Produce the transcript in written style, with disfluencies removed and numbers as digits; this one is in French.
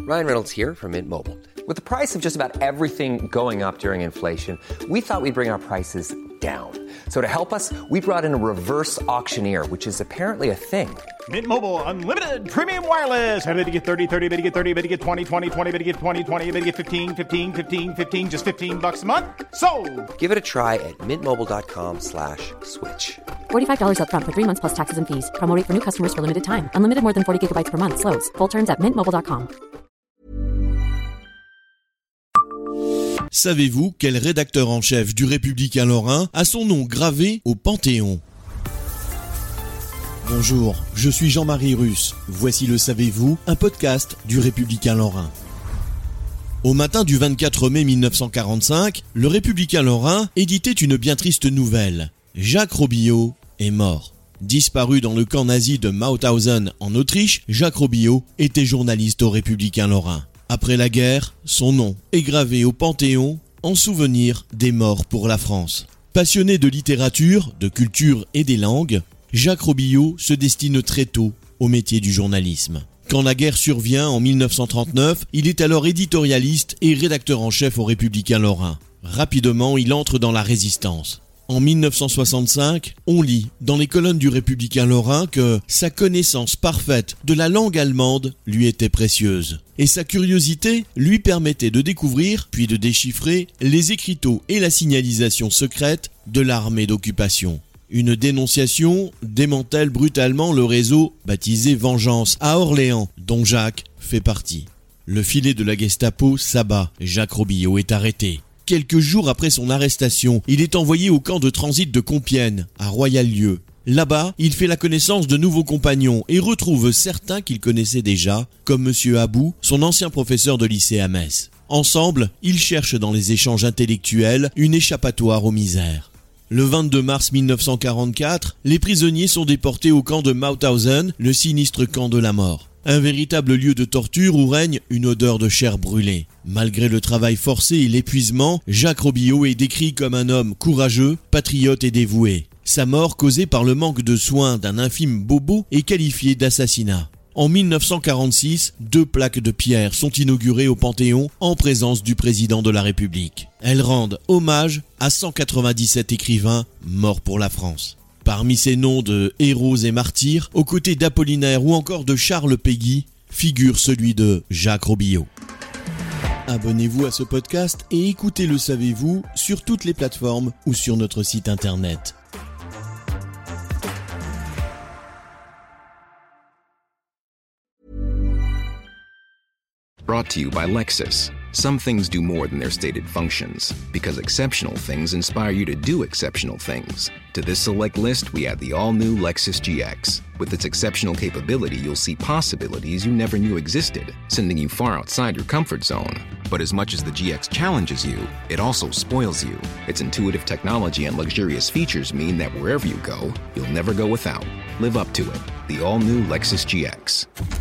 Ryan Reynolds here from Mint Mobile. With the price of just about everything going up during inflation, we thought we'd bring our prices down. So to help us, we brought in a reverse auctioneer, which is apparently a thing. Mint Mobile Unlimited Premium Wireless. How to get 30, 30, bit to get 30, bit to get 20, 20, 20, bit to get 20, 20, bit to get 15, 15, 15, 15, just $15 a month? Sold! Give it a try at mintmobile.com/switch. $45 up front for 3 months plus taxes and fees. Promo rate for new customers for limited time. Unlimited more than 40 gigabytes per month. Slows full terms at mintmobile.com. Savez-vous quel rédacteur en chef du Républicain Lorrain a son nom gravé au Panthéon ? Bonjour, je suis Jean-Marie Russe. Voici le Savez-vous, un podcast du Républicain Lorrain. Au matin du 24 mai 1945, le Républicain Lorrain éditait une bien triste nouvelle. Jacques Robillot est mort. Disparu dans le camp nazi de Mauthausen en Autriche, Jacques Robillot était journaliste au Républicain Lorrain. Après la guerre, son nom est gravé au Panthéon en souvenir des morts pour la France. Passionné de littérature, de culture et des langues, Jacques Robillot se destine très tôt au métier du journalisme. Quand la guerre survient en 1939, il est alors éditorialiste et rédacteur en chef au Républicain Lorrain. Rapidement, il entre dans la résistance. En 1965, on lit dans les colonnes du Républicain Lorrain que sa connaissance parfaite de la langue allemande lui était précieuse. Et sa curiosité lui permettait de découvrir, puis de déchiffrer, les écriteaux et la signalisation secrète de l'armée d'occupation. Une dénonciation démantèle brutalement le réseau baptisé Vengeance à Orléans, dont Jacques fait partie. Le filet de la Gestapo s'abat, Jacques Robillot est arrêté. Quelques jours après son arrestation, il est envoyé au camp de transit de Compiègne, à Royal-Lieu. Là-bas, il fait la connaissance de nouveaux compagnons et retrouve certains qu'il connaissait déjà, comme M. Abou, son ancien professeur de lycée à Metz. Ensemble, ils cherchent dans les échanges intellectuels une échappatoire aux misères. Le 22 mars 1944, les prisonniers sont déportés au camp de Mauthausen, le sinistre camp de la mort. Un véritable lieu de torture où règne une odeur de chair brûlée. Malgré le travail forcé et l'épuisement, Jacques Robillot est décrit comme un homme courageux, patriote et dévoué. Sa mort, causée par le manque de soins d'un infime bobo, est qualifiée d'assassinat. En 1946, 2 plaques de pierre sont inaugurées au Panthéon en présence du président de la République. Elles rendent hommage à 197 écrivains morts pour la France. Parmi ces noms de héros et martyrs, aux côtés d'Apollinaire ou encore de Charles Péguy, figure celui de Jacques Robillot. Abonnez-vous à ce podcast et écoutez Le Savez-vous sur toutes les plateformes ou sur notre site internet. Brought to you by Lexus. Some things do more than their stated functions, because exceptional things inspire you to do exceptional things. To this select list, we add the all-new Lexus GX. With its exceptional capability, you'll see possibilities you never knew existed, sending you far outside your comfort zone. But as much as the GX challenges you, it also spoils you. Its intuitive technology and luxurious features mean that wherever you go, you'll never go without. Live up to it. The all-new Lexus GX.